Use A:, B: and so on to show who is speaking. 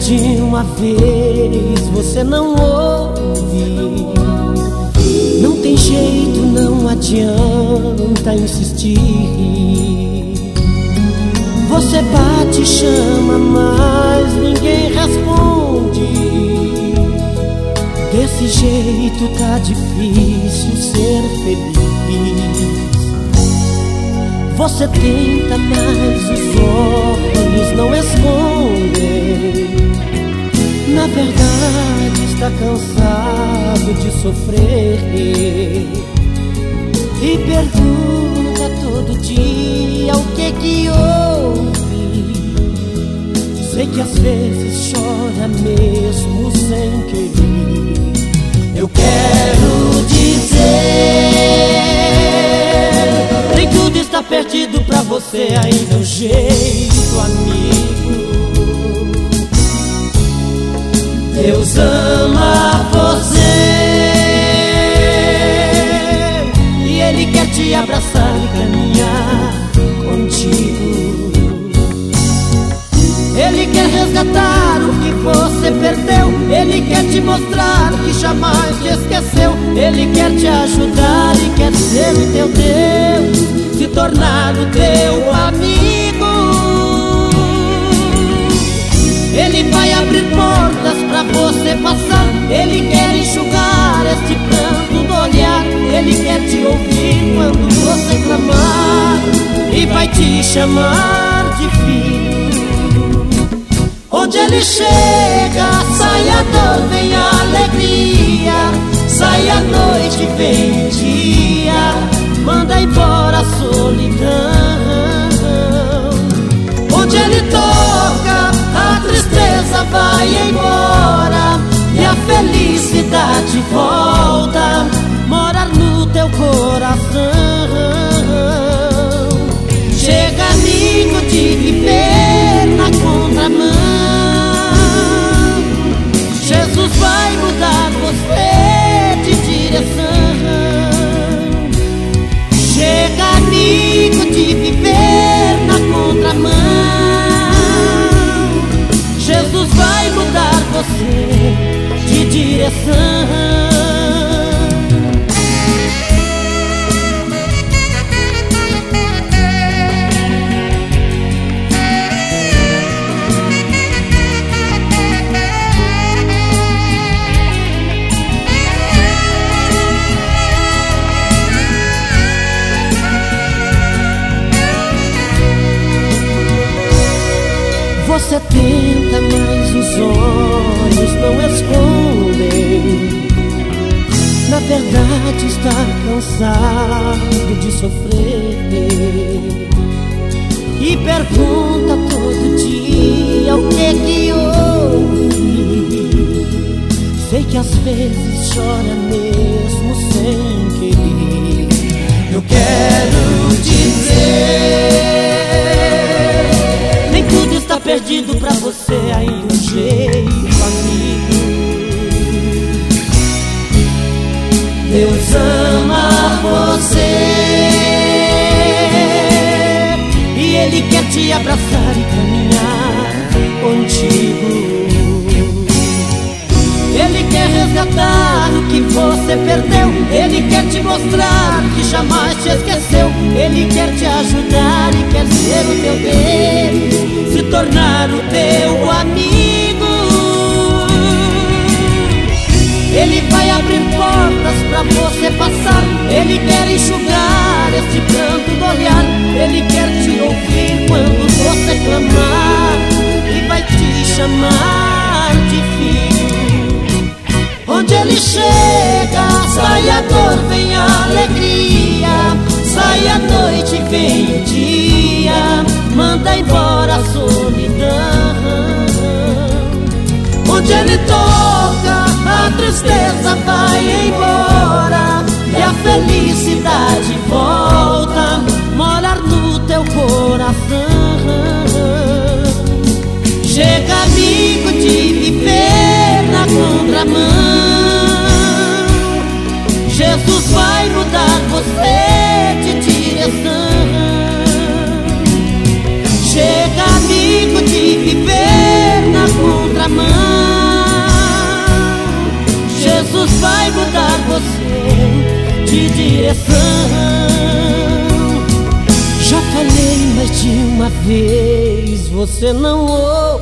A: mais de uma vez você não ouve. Não tem jeito, não adianta insistir. Você bate, chama, mas ninguém responde. Desse jeito tá difícil ser feliz. Você tenta, mas os olhos não escondem. Na verdade está cansado de sofrer. E pergunta todo dia o que houve. Sei que às vezes chora mesmo sem querer. Eu quero dizer, nem tudo está perdido pra você aí, meu jeito, amigo. Deus ama você e Ele quer te abraçar e caminhar contigo. Ele quer resgatar o que você perdeu. Ele quer te mostrar que jamais te esqueceu. Ele quer te ajudar e quer ser o teu Deus, se tornar o teu amigo. Ele vai abrir portas pra você passar. Ele quer enxugar este pranto do olhar. Ele quer te ouvir quando você clamar e vai te chamar de filho. Onde Ele chega, sai a dor, vem a alegria. Sai a noite, vem o dia. Manda embora a solidão. Onde Ele toca, a tristeza vai embora e a felicidade volta morar no teu coração. Chega, amigo, de viver na contramão. Jesus vai mudar você de direção. Chega, amigo, de viver na contramão. Jesus vai mudar você de direção. Você tenta, mas os olhos não escondem. Na verdade está cansado de sofrer. E pergunta todo dia o que houve. Sei que às vezes chora mesmo sem querer. Eu quero dizer, perdido pra você aí um jeito, amigo. Deus ama você e Ele quer te abraçar e caminhar contigo. Ele quer resgatar o que você perdeu. Ele quer te mostrar que jamais te esqueceu. Ele quer te ajudar e quer ser o teu Deus, se tornar o teu amigo. Ele vai abrir portas pra você passar. Ele quer enxugar este pranto do olhar. Ele quer te ouvir quando você clamar e vai te chamar de filho. Onde Ele chega, sai a dor, vem a alegria. Sai a noite, vem o dia. Manda embora a solidão. Onde Ele toca, a tristeza vai embora e a felicidade volta morar no teu coração. Chega, amigo, de viver na contramão. Jesus vai mudar você de direção. Chega, amigo, de viver na contramão. você não ouve.